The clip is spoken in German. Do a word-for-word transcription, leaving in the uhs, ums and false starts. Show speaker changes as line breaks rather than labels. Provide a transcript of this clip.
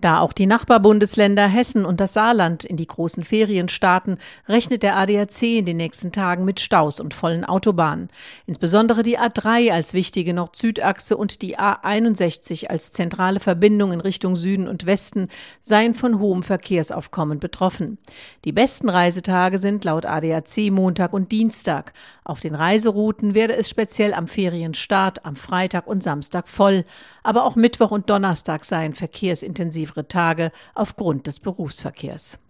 Da auch die Nachbarbundesländer Hessen und das Saarland in die großen Ferien starten, rechnet der A D A C in den nächsten Tagen mit Staus und vollen Autobahnen. Insbesondere die A drei als wichtige Nord-Süd-Achse und die A einundsechzig als zentrale Verbindung in Richtung Süden und Westen seien von hohem Verkehrsaufkommen betroffen. Die besten Reisetage sind laut A D A C Montag und Dienstag. Auf den Reiserouten werde es speziell am Ferienstart, am Freitag und Samstag voll. Aber auch Mittwoch und Donnerstag seien verkehrsintensivere Tage aufgrund des Berufsverkehrs.